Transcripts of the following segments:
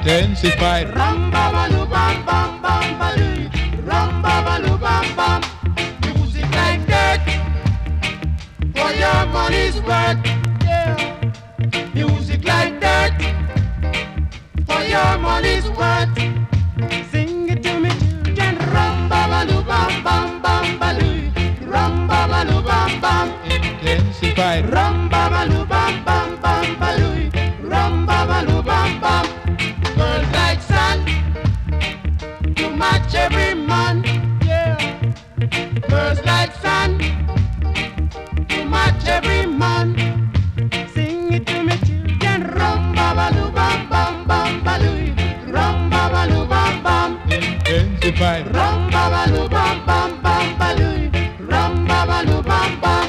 Intensified. Ram baba lu bam bam bam baloo. Ram baba lu bam bam. Music like that. For your money's worth. Yeah. Music like that. For your money's worth. Sing it to me, children. Ram baba lu bam bam bam baloo. Ram baba lu bam bam. Intensified. Ram baba lu bam bam bam baloo. Ram baba lu bam bam. Girls like sun to match every man. Yeah. Girls like sun to match every man. Sing it to me, children. Ram baba lu bam bam bam baloo. Ram baba lu bam bam. Intensified. Ram baba lu bam bam bam baloo. Ram baba lu bam bam.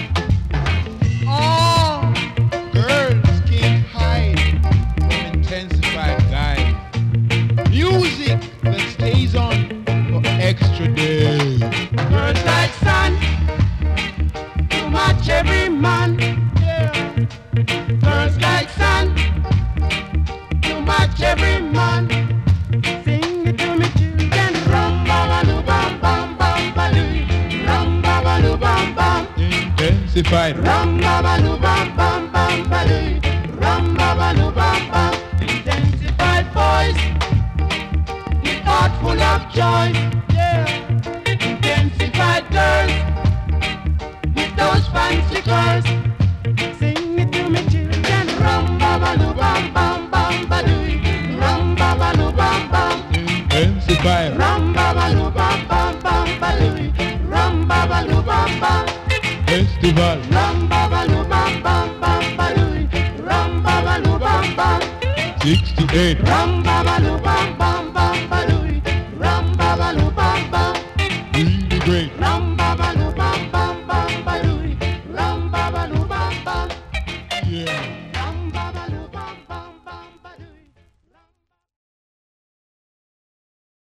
Oh, girls can't hide from intensified guys. Music that stays on for extra days. Girls like sun to match every man. Yeah. Girls like sun to match every man. Sing it to me, children. Ram baba lu bam bam bam baloo. Ram baba lu bam bam. Intensified. Ram baba lu bam bam bam baloo. Ram baba lu bam bam. Intensified boys, with heart full of joy. Yeah. Intensified girls, with those fancy curls. Sing it to me, children. Ram baba lu bam bam bam baloo. Ram baba lu bam bam. Intensified. Ram baba lu bam bam bam baloo. Ram baba lu bam bam. Festival. Ram baba lu bam bam bam baloo. Ram baba lu bam bam. 68. Ram baba lu bam bam bam baloo. Ram baba lu bam bam. Really great.